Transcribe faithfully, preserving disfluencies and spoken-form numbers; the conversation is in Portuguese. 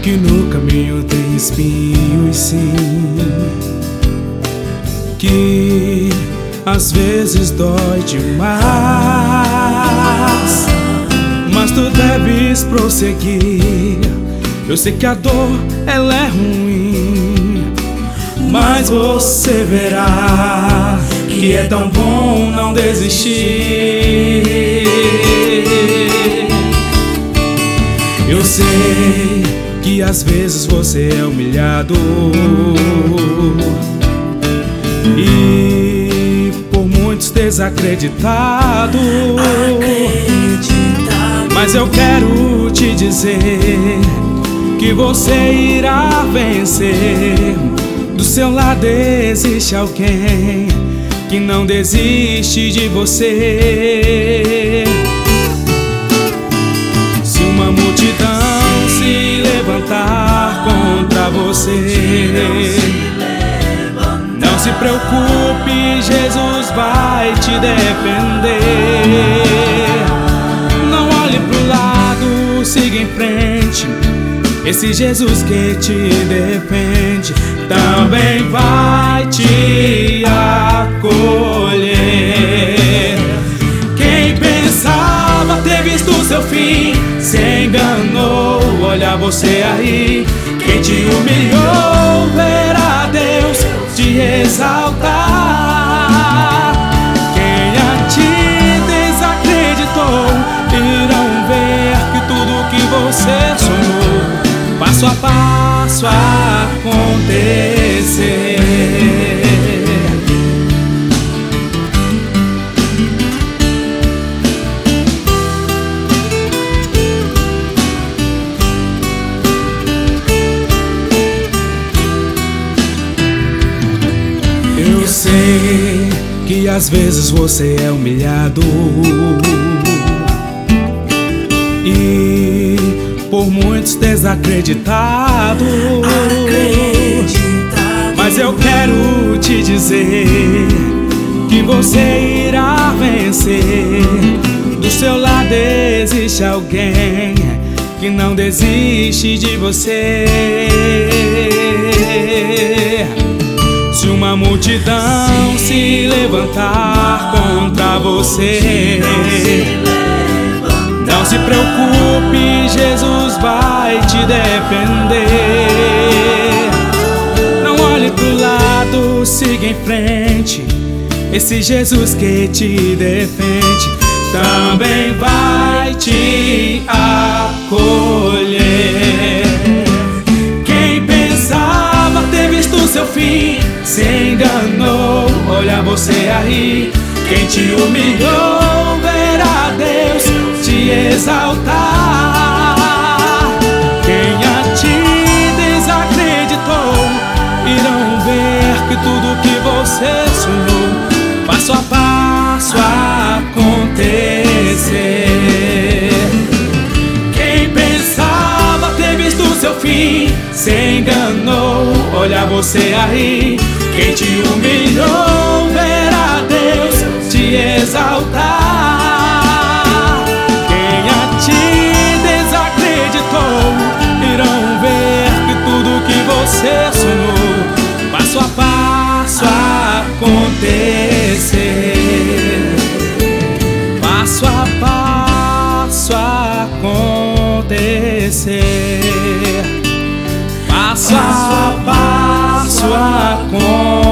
que no caminho tem espinhos, sim, que às vezes dói demais, mas tu deves prosseguir. Eu sei que a dor, ela é ruim, mas você verá que é tão bom não desistir. Eu sei que às vezes você é humilhado e por muitos desacreditado, mas eu quero te dizer que você irá vencer. Do seu lado existe alguém que não desiste de você. Se uma multidão se levantar contra você, não se preocupe, Jesus vai te defender. Não olhe pro lado, siga em frente. Esse Jesus que te defende também vai te acolher. Quem pensava ter visto o seu fim se enganou. Olha você aí, quem te humilhou verá Deus te exaltar. Quem a ti desacreditou irão ver que tudo que você sonhou passo a passo acontecer. Eu sei que às vezes você é humilhado e por muitos desacreditado, mas eu quero te dizer que você irá vencer. Do seu lado existe alguém que não desiste de você. Se uma multidão se levantar contra você, não se preocupe, Jesus vai te defender. Não olhe pro lado, siga em frente. Esse Jesus que te defende também vai te acolher. Quem pensava ter visto o seu fim se enganou. Olha você aí, quem te humilhou verá Deus te exaltar. Quem a ti desacreditou irão ver que tudo que você sonhou passo a passo acontecer. Quem pensava ter visto o seu fim se enganou. Olha você aí, quem te humilhou verá Deus te exaltar. Quem a ti desacreditou irão ver que tudo que você sonhou passo a passo acontecer. Passo a passo acontecer. Passo a passo acontecer.